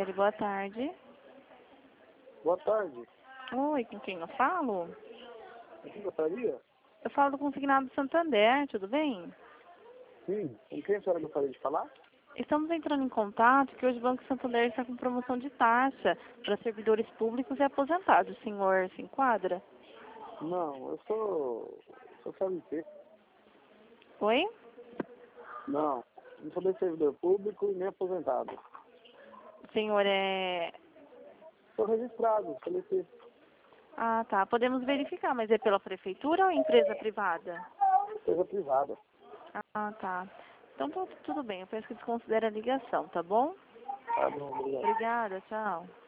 Santander, boa tarde. Boa tarde. Oi, com quem eu falo? Aqui gostaria? Eu falo do Consignado Santander, tudo bem? Sim. Com quem a senhora gostaria de falar? Estamos entrando em contato que hoje o Banco Santander está com promoção de taxa para servidores públicos e aposentados. O senhor se enquadra? Não, eu sou CLT. Oi? Não sou nem servidor público e nem aposentado. O senhor é... Sou registrado, CLT. Ah, tá. Podemos verificar, mas é pela prefeitura ou empresa privada? Empresa privada. Ah, tá. Então tudo bem, eu penso que desconsidera a ligação, tá bom? Tá bom, obrigado. Obrigada, tchau.